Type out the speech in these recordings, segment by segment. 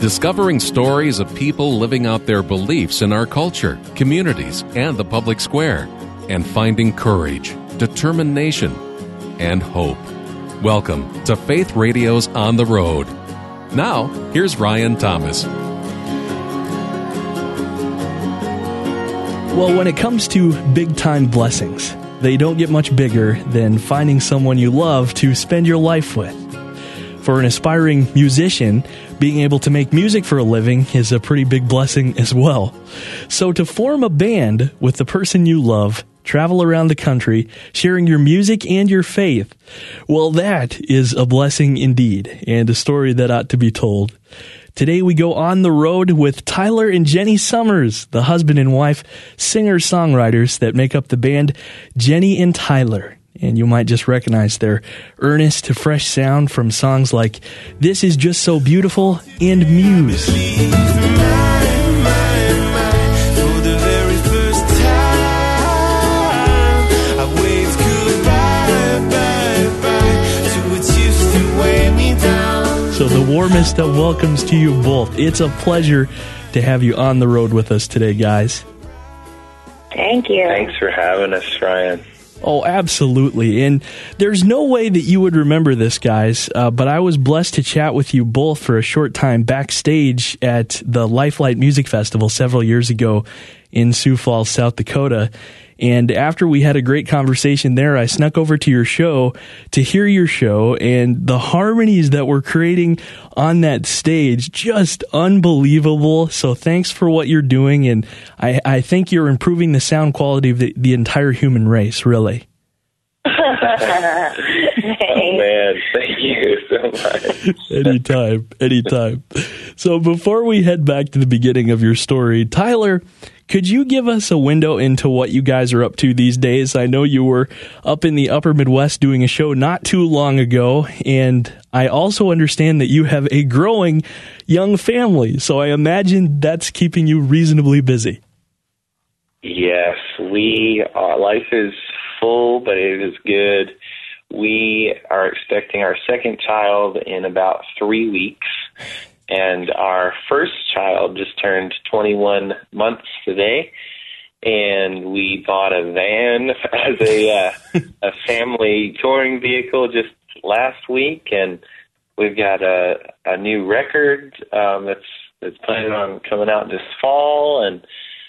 discovering stories of people living out their beliefs in our culture, communities, and the public square, and finding courage, determination, and hope. Welcome to Faith Radio's On the Road. Now, here's Ryan Thomas. Well, when it comes to big-time blessings, they don't get much bigger than finding someone you love to spend your life with. For an aspiring musician, being able to make music for a living is a pretty big blessing as well. So to form a band with the person you love, travel around the country, sharing your music and your faith, well, that is a blessing indeed, and a story that ought to be told. Today we go on the road with Tyler and Jenny Summers, the husband and wife singer-songwriters that make up the band Jenny and Tyler. And you might just recognize their earnest, fresh sound from songs like This Is Just So Beautiful and Muse. So the warmest of welcomes to you both. It's a pleasure to have you on the road with us today, guys. Thank you. Thanks for having us, Ryan. Oh, absolutely. And there's no way that you would remember this, guys, but I was blessed to chat with you both for a short time backstage at the Lifelight Music Festival several years ago in Sioux Falls, South Dakota. And after we had a great conversation there, I snuck over to your show to hear your show, and the harmonies that we're creating on that stage, just unbelievable. So thanks for what you're doing, and I think you're improving the sound quality of the entire human race, really. Oh, man, thank you so much. Anytime. So before we head back to the beginning of your story, Tyler, could you give us a window into what you guys are up to these days? I know you were up in the upper Midwest doing a show not too long ago, and I also understand that you have a growing young family, so I imagine that's keeping you reasonably busy. Yes, life is full, but it is good. We are expecting our second child in about 3 weeks. And our first child just turned 21 months today, and we bought a van as a family touring vehicle just last week, and we've got a new record that's planning on coming out this fall, and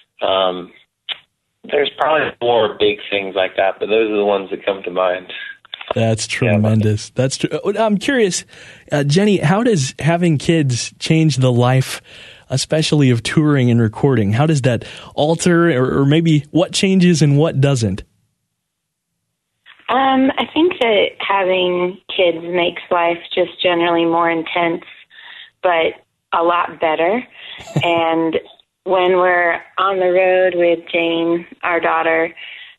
there's probably more big things like that, but those are the ones that come to mind. That's tremendous. That's true. I'm curious, Jenny, how does having kids change the life, especially of touring and recording? How does that alter, or maybe what changes and what doesn't? I think that having kids makes life just generally more intense, but a lot better. And when we're on the road with Jane, our daughter,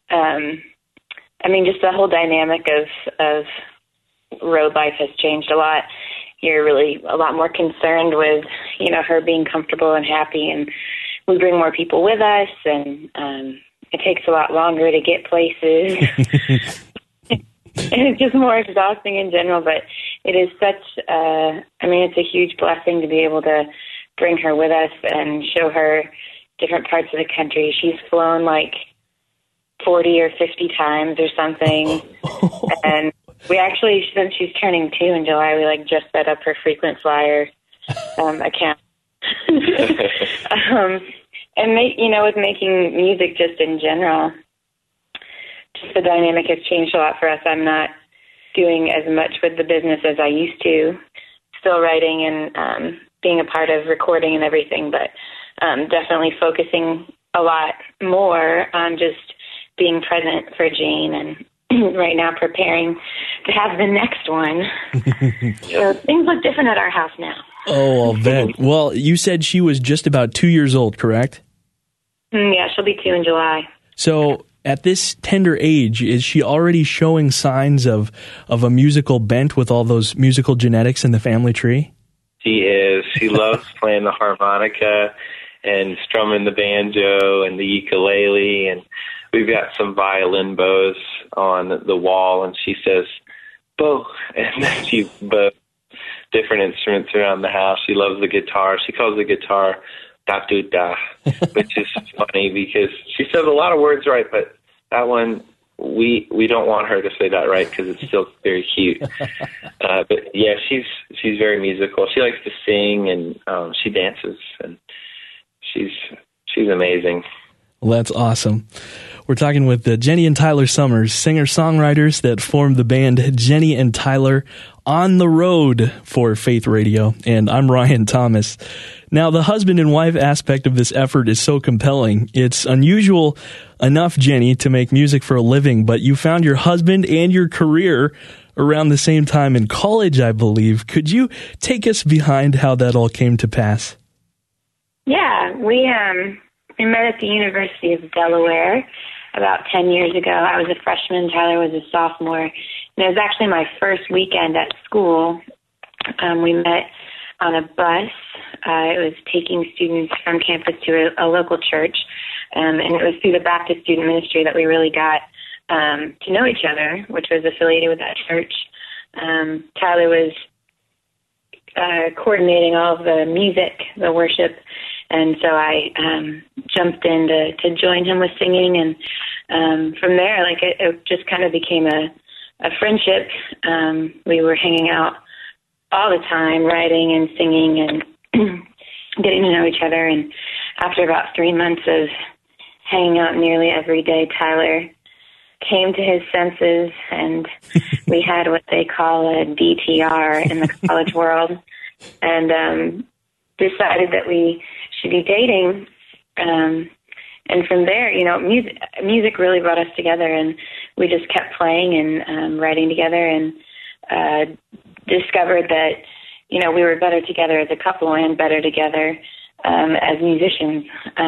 just the whole dynamic of road life has changed a lot. You're really a lot more concerned with, her being comfortable and happy, and we bring more people with us, and it takes a lot longer to get places. And it's just more exhausting in general, but it is it's a huge blessing to be able to bring her with us and show her different parts of the country. She's flown like 40 or 50 times or something. And we actually, since she's turning 2 in July, we just set up her frequent flyer account. With making music just in general, just the dynamic has changed a lot for us. I'm not doing as much with the business as I used to, still writing and being a part of recording and everything, but definitely focusing a lot more on just being present for Jane, and right now preparing to have the next one. So things look different at our house now. Oh, I'll bet. Well, you said she was just about 2 years old, correct? Yeah, she'll be 2 in July. So at this tender age, is she already showing signs of a musical bent with all those musical genetics in the family tree? She is. She loves playing the harmonica and strumming the banjo and the ukulele, and we've got some violin bows on the wall, and she says, "Bo," and then she bows. different instruments around the house. She loves the guitar. She calls the guitar da-do-da, which is funny because she says a lot of words right, but that one, we don't want her to say that right because it's still very cute. But yeah, she's very musical. She likes to sing, and she dances, and she's amazing. Well, that's awesome. We're talking with Jenny and Tyler Summers, singer-songwriters that formed the band Jenny and Tyler on the road for Faith Radio. And I'm Ryan Thomas. Now, the husband and wife aspect of this effort is so compelling. It's unusual enough, Jenny, to make music for a living, but you found your husband and your career around the same time in college, I believe. Could you take us behind how that all came to pass? Yeah, we met at the University of Delaware about 10 years ago. I was a freshman, Tyler was a sophomore, and it was actually my first weekend at school. We met on a bus. It was taking students from campus to a local church, and it was through the Baptist Student Ministry that we really got to know each other, which was affiliated with that church. Tyler was coordinating all of the music, the worship, and so I jumped in to join him with singing, and from there, like it just kind of became a friendship. We were hanging out all the time, writing and singing and getting to know each other. And after about 3 months of hanging out nearly every day, Tyler came to his senses, and we had what they call a DTR in the college world, and decided that we should be dating. And from there, you know, music really brought us together, and we just kept playing and writing together, and discovered that, you know, we were better together as a couple and better together as musicians.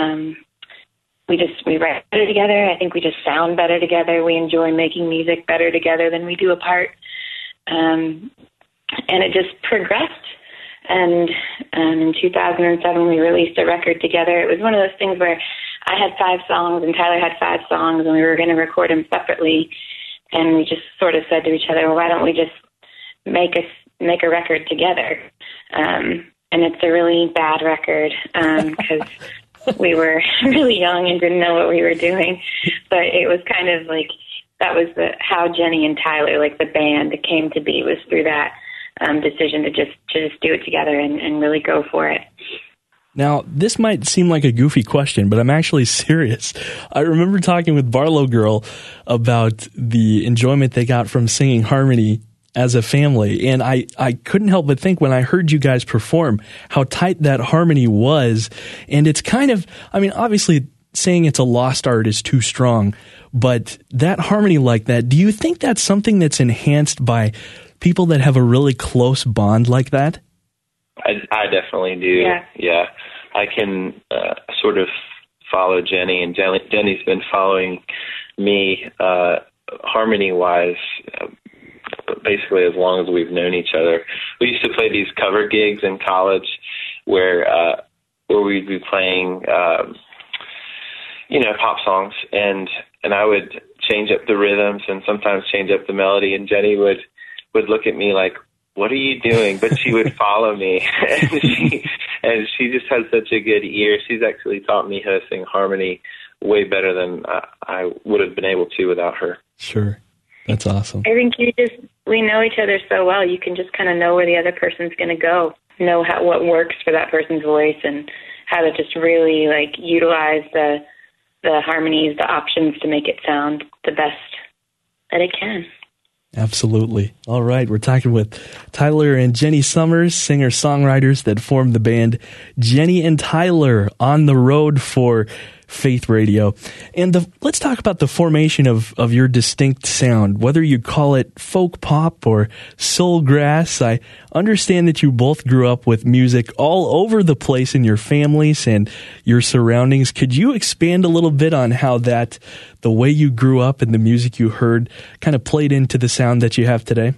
We write better together. I think we just sound better together. We enjoy making music better together than we do apart. And it just progressed. And in 2007, we released a record together. It was one of those things where I had 5 songs and Tyler had 5 songs, and we were going to record them separately. And we just sort of said to each other, well, why don't we just make a record together? And it's a really bad record because we were really young and didn't know what we were doing. But it was kind of like, that was how Jenny and Tyler, like the band, came to be, was through that decision to just do it together and really go for it. Now, this might seem like a goofy question, but I'm actually serious. I remember talking with Barlow Girl about the enjoyment they got from singing harmony as a family, and I couldn't help but think when I heard you guys perform how tight that harmony was. And it's kind of, I mean, obviously saying it's a lost art is too strong, but that harmony like that, do you think that's something that's enhanced by people that have a really close bond like that? I definitely do. Yeah. I can sort of follow Jenny, and Jenny's been following me harmony-wise basically as long as we've known each other. We used to play these cover gigs in college where we'd be playing, pop songs, and I would change up the rhythms and sometimes change up the melody, and Jenny would look at me like, what are you doing? But she would follow me, and she just has such a good ear. She's actually taught me how to sing harmony way better than I would have been able to without her. Sure. That's awesome. I think we know each other so well, you can just kind of know where the other person's going to go, know what works for that person's voice, and how to just really like utilize the harmonies, the options to make it sound the best that it can. Absolutely. All right. We're talking with Tyler and Jenny Summers, singer-songwriters that formed the band Jenny and Tyler on the road for Faith Radio. And let's talk about the formation of your distinct sound, whether you call it folk pop or soul grass. I understand that you both grew up with music all over the place in your families and your surroundings. Could you expand a little bit on how the way you grew up and the music you heard kind of played into the sound that you have today?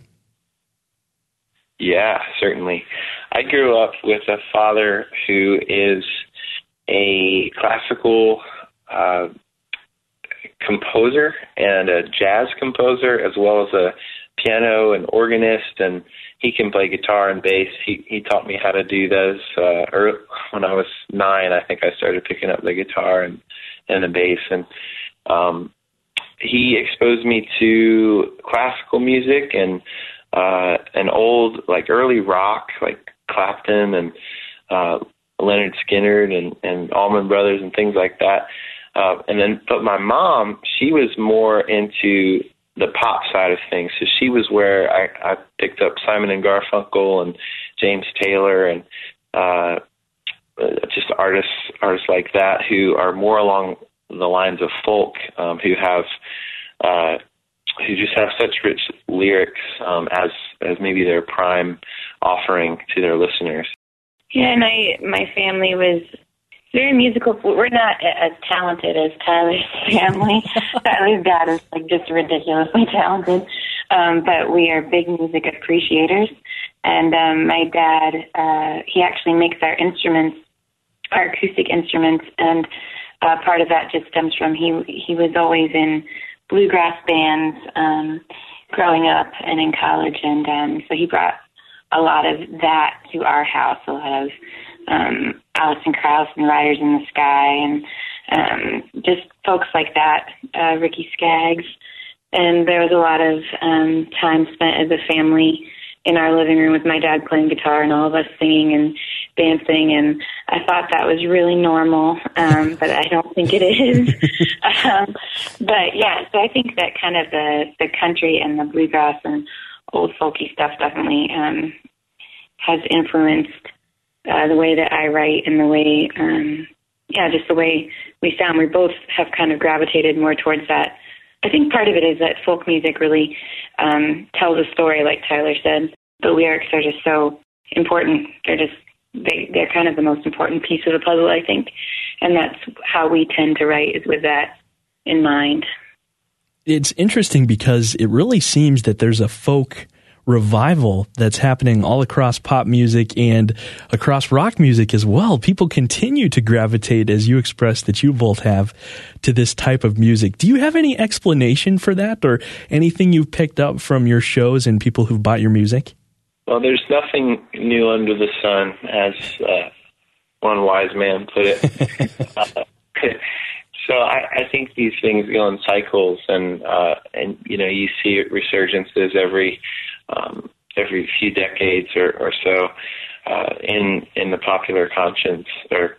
Yeah, certainly. I grew up with a father who is a classical composer and a jazz composer, as well as a piano and organist, and he can play guitar and bass. He taught me how to do those. When I was 9, I think I started picking up the guitar and the bass, and he exposed me to classical music and old, like early rock, like Clapton and Leonard Skinner and Allman Brothers and things like that. But my mom, she was more into the pop side of things. So she was where I picked up Simon and Garfunkel and James Taylor and just artists like that who are more along the lines of folk, who just have such rich lyrics as maybe their prime offering to their listeners. Yeah, and my family was very musical. We're not as talented as Tyler's family. Tyler's dad is like just ridiculously talented, but we are big music appreciators. And my dad, he actually makes our instruments, our acoustic instruments, and part of that just stems from he was always in bluegrass bands growing up and in college, and so he brought a lot of that to our house, a lot of Alison Krauss and Riders in the Sky and just folks like that, Ricky Skaggs. And there was a lot of time spent as a family in our living room with my dad playing guitar and all of us singing and dancing, and I thought that was really normal, but I don't think it is. But yeah, so I think that kind of the country and the bluegrass and old folky stuff definitely has influenced the way that I write and the way, just the way we sound. We both have kind of gravitated more towards that. I think part of it is that folk music really tells a story, like Tyler said. The lyrics are just so important. They're kind of the most important piece of the puzzle, I think. And that's how we tend to write, is with that in mind. It's interesting because it really seems that there's a folk revival that's happening all across pop music and across rock music as well. People continue to gravitate, as you expressed that you both have, to this type of music. Do you have any explanation for that, or anything you've picked up from your shows and people who've bought your music? Well, there's nothing new under the sun, as one wise man put it. So I think these things go in cycles, and you see resurgences every few decades or so in the popular consciousness. Popular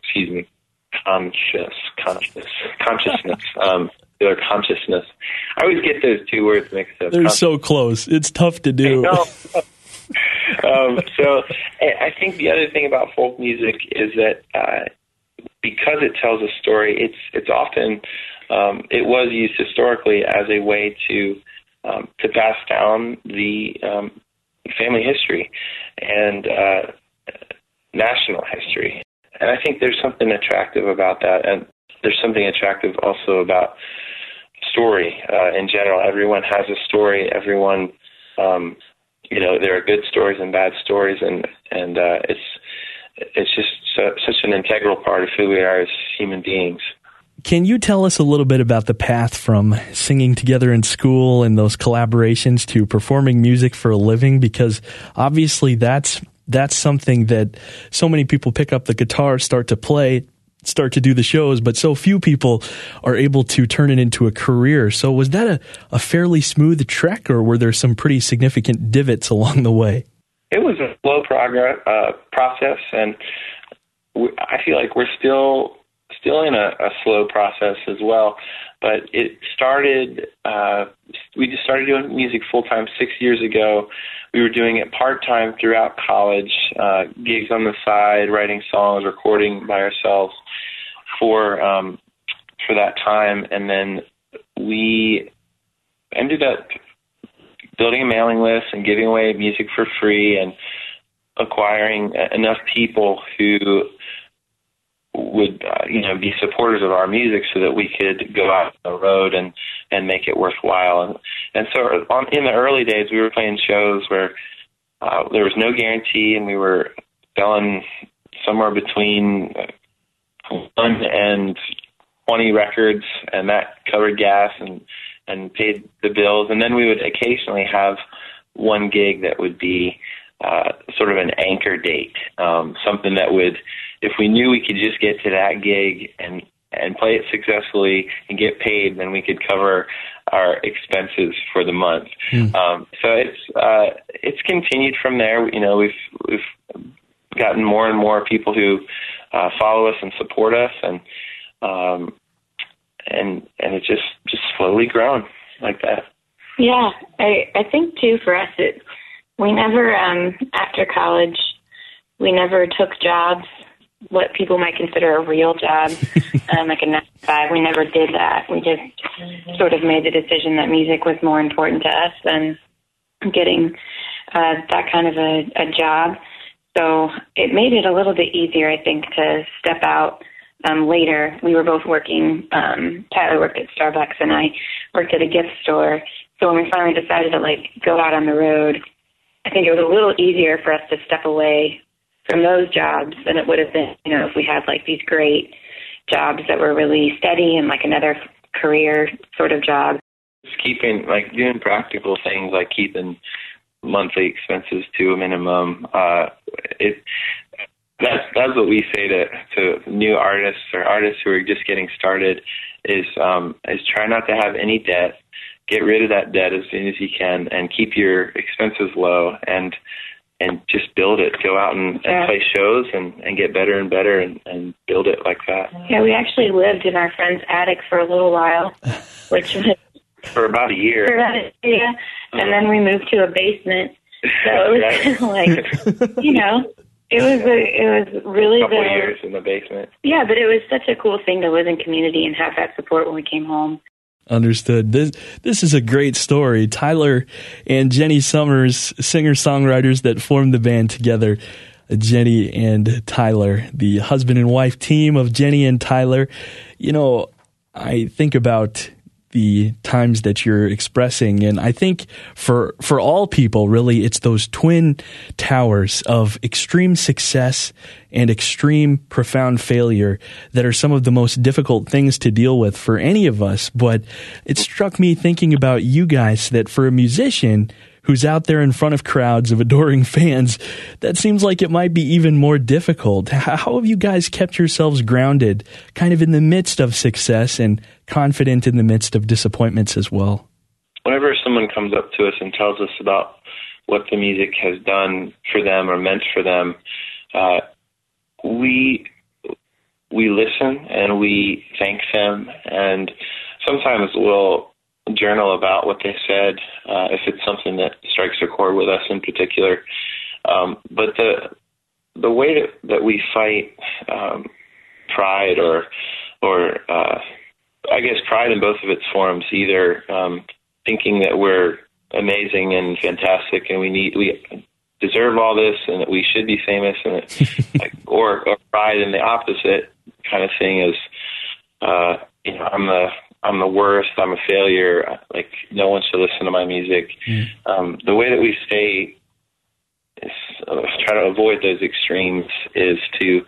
consciousness. I always get those two words mixed up. They're so close. It's tough to do. So I think the other thing about folk music is that because it tells a story, it's often it was used historically as a way to pass down the family history and national history. And I think there's something attractive about that, and there's something attractive also about story in general. Everyone has a story. Everyone, there are good stories and bad stories, and it's just such an integral part of who we are as human beings. Can you tell us a little bit about the path from singing together in school and those collaborations to performing music for a living? Because obviously that's something that so many people pick up the guitar, start to play, start to do the shows, but so few people are able to turn it into a career. So was that a fairly smooth trek, or were there some pretty significant divots along the way? It was a slow process, and I feel like we're still in a slow process as well. But it started, we just started doing music full-time 6 years ago. We were doing it part-time throughout college, gigs on the side, writing songs, recording by ourselves for that time. And then we ended up building a mailing list and giving away music for free and acquiring enough people who would be supporters of our music so that we could go out on the road and make it worthwhile. And so in the early days, we were playing shows where there was no guarantee, and we were selling somewhere between 1 and 20 records, and that covered gas and paid the bills. And then we would occasionally have one gig that would be sort of an anchor date, something that would, if we knew we could just get to that gig and play it successfully and get paid, then we could cover our expenses for the month. So it's continued from there. You know, we've gotten more and more people who follow us and support us, and it's just slowly grown like that. Yeah, I think too for us, we never after college, we never took jobs, what people might consider a real job, like a 9-to-5. We never did that. We just sort of made the decision that music was more important to us than getting that kind of a job. So it made it a little bit easier, I think, to step out later. We were both working. Tyler worked at Starbucks, and I worked at a gift store. So when we finally decided to go out on the road, I think it was a little easier for us to step away from those jobs than it would have been, if we had these great jobs that were really steady and another career sort of job. Just keeping, doing practical things like keeping monthly expenses to a minimum. That's what we say to new artists or artists who are just getting started is try not to have any debt. Get rid of that debt as soon as you can and keep your expenses low and just build it. Go out and play shows and get better and better and build it like that. Yeah, we actually lived in our friend's attic for a little while, which was for about a year. Yeah. And then we moved to a basement. So it was kind of it was really a couple years in the basement. Yeah, but it was such a cool thing to live in community and have that support when we came home. Understood. This is a great story. Tyler and Jenny Summers, singer-songwriters that formed the band together. Jenny and Tyler, the husband and wife team of Jenny and Tyler. I think about the times that you're expressing, and I think for all people, really, it's those twin towers of extreme success and extreme profound failure that are some of the most difficult things to deal with for any of us. But it struck me thinking about you guys that for a musician who's out there in front of crowds of adoring fans, that seems like it might be even more difficult. How have you guys kept yourselves grounded, kind of in the midst of success and confident in the midst of disappointments as well? Whenever someone comes up to us and tells us about what the music has done for them or meant for them, we listen and we thank them, and sometimes we'll journal about what they said if it's something that strikes a chord with us in particular. But the way that we fight pride or I guess pride in both of its forms, either thinking that we're amazing and fantastic and we deserve all this and that we should be famous, and or pride in the opposite kind of thing is I'm the worst, I'm a failure, no one should listen to my music. The way that we try to avoid those extremes is to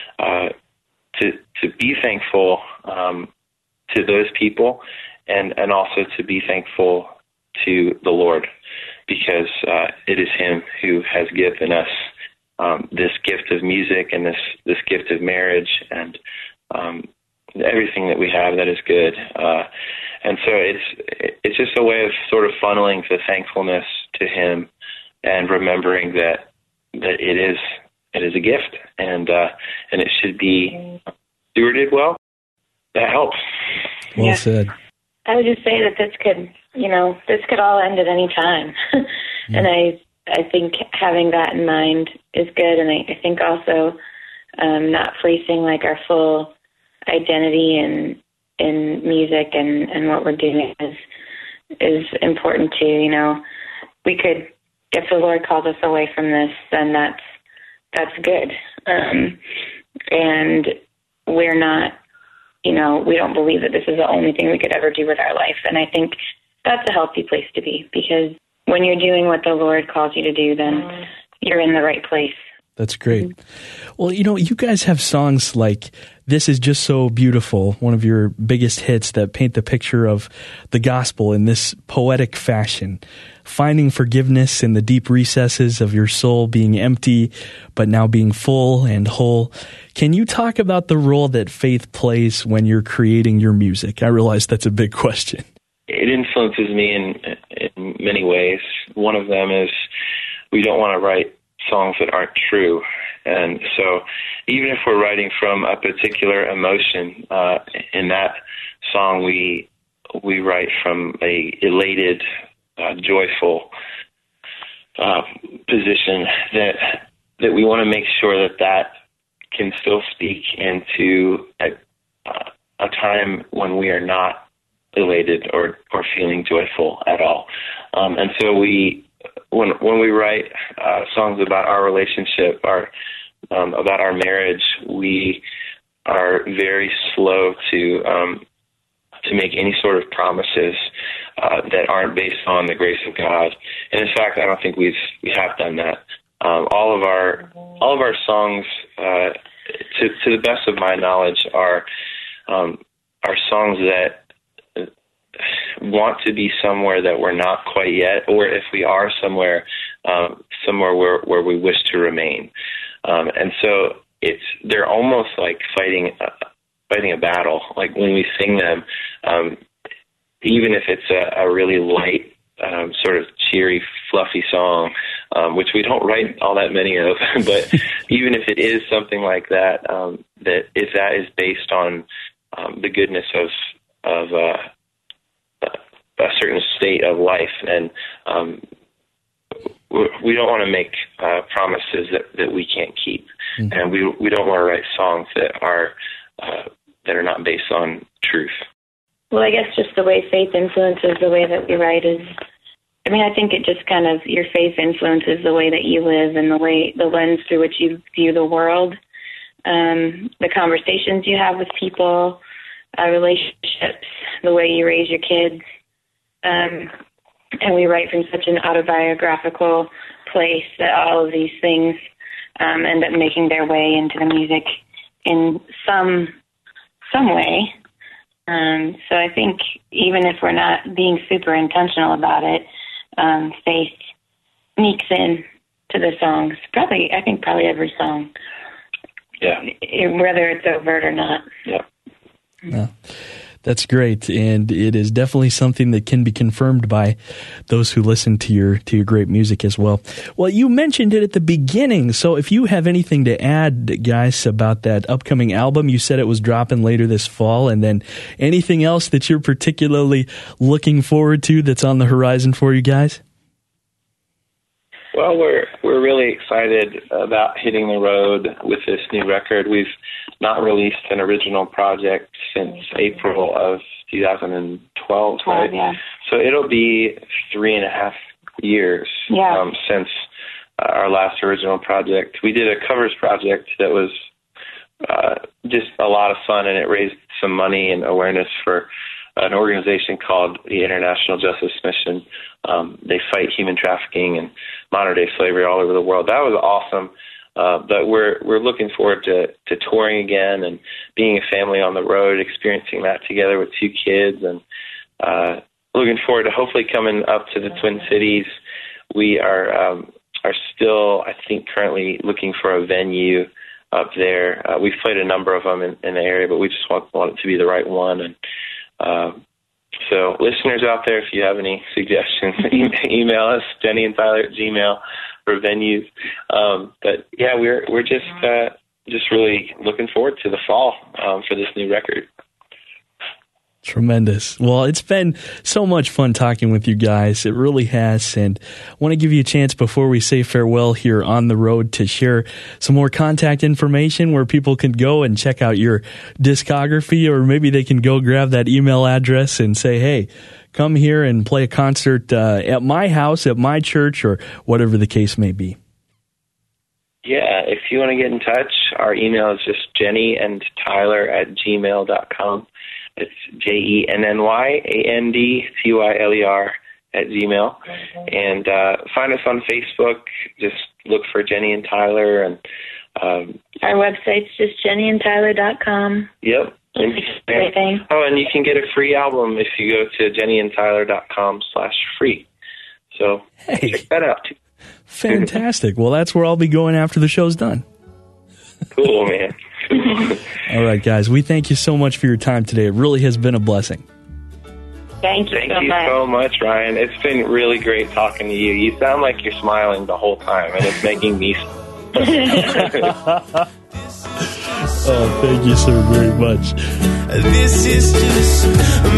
be thankful to those people and also to be thankful to the Lord, because it is Him who has given us this gift of music and this gift of marriage and everything that we have that is good. And so it's just a way of sort of funneling the thankfulness to Him and remembering that it is a gift and it should be stewarded well. That helps. Well said. I would just say that this could all end at any time. And I think having that in mind is good. And I think also not placing our full identity in music and what we're doing is important too. We could, if the Lord calls us away from this, then that's good. And we're not, we don't believe that this is the only thing we could ever do with our life. And I think that's a healthy place to be, because when you're doing what the Lord calls you to do, then you're in the right place. That's great. Well, you guys have songs like This Is Just So Beautiful, one of your biggest hits that paint the picture of the gospel in this poetic fashion, finding forgiveness in the deep recesses of your soul, being empty, but now being full and whole. Can you talk about the role that faith plays when you're creating your music? I realize that's a big question. It influences me in many ways. One of them is we don't want to write songs that aren't true. And so even if we're writing from a particular emotion, in that song we write from a elated, joyful position that we want to make sure that can still speak into a time when we are not elated or feeling joyful at all. And so when we write songs about our relationship, about our marriage, we are very slow to make any sort of promises that aren't based on the grace of God. And in fact, I don't think we have done that. All of our songs, to the best of my knowledge, are songs that want to be somewhere that we're not quite yet, or if we are somewhere where we wish to remain. And so they're almost like fighting a battle. Like when we sing them, even if it's a really light, sort of cheery, fluffy song, which we don't write all that many of, but even if it is something like that, that if that is based on the goodness of a certain state of life, and we don't want to make promises that we can't keep, and we don't want to write songs that are not based on truth. Well, I guess just the way faith influences the way that we write is, I think it just kind of, your faith influences the way that you live and the lens through which you view the world, the conversations you have with people, relationships, the way you raise your kids. And we write from such an autobiographical place that all of these things end up making their way into the music in some way. So I think even if we're not being super intentional about it, faith sneaks in to the songs. Probably every song. Yeah. Whether it's overt or not. Yeah. Yeah. That's great, and it is definitely something that can be confirmed by those who listen to your great music as well. Well, you mentioned it at the beginning, so if you have anything to add, guys, about that upcoming album, you said it was dropping later this fall, and then anything else that you're particularly looking forward to that's on the horizon for you guys? Well, we're really excited about hitting the road with this new record. We've not released an original project since April of 2012, right? Yeah. So it'll be 3.5 years since our last original project. We did a covers project that was just a lot of fun, and it raised some money and awareness for an organization called the International Justice Mission. They fight human trafficking and modern-day slavery all over the world. That was awesome. But we're looking forward to touring again and being a family on the road, experiencing that together with 2 kids, and looking forward to hopefully coming up to the Twin Cities. We are still, I think, currently looking for a venue up there. We've played a number of them in the area, but we just want it to be the right one. And so listeners out there, if you have any suggestions, email us, Jenny and Tyler at Gmail for venues. But yeah, we're just really looking forward to the fall for this new record. Tremendous. Well, it's been so much fun talking with you guys. It really has. And I want to give you a chance before we say farewell here on the road to share some more contact information where people can go and check out your discography, or maybe they can go grab that email address and say, hey, come here and play a concert at my house, at my church, or whatever the case may be. Yeah, if you want to get in touch, our email is just jennyandtyler@gmail.com. It's JENNYANDTYLER @gmail. And find us on Facebook. Just look for Jenny and Tyler, and Our website's just jennyandtyler.com. Yep. Everything. Oh, and you can get a free album if you go to jennyandtyler.com/free. So check that out, too. Fantastic. Well, that's where I'll be going after the show's done. Cool, man. All right, guys. We thank you so much for your time today. It really has been a blessing. Thank you so much, Ryan. It's been really great talking to you. You sound like you're smiling the whole time, and it's making me Oh, thank you so very much. This is just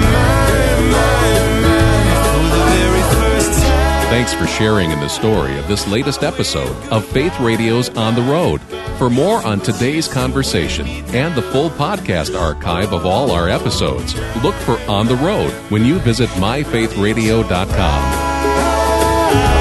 Thanks for sharing in the story of this latest episode of Faith Radio's On the Road. For more on today's conversation and the full podcast archive of all our episodes, look for On the Road when you visit myfaithradio.com.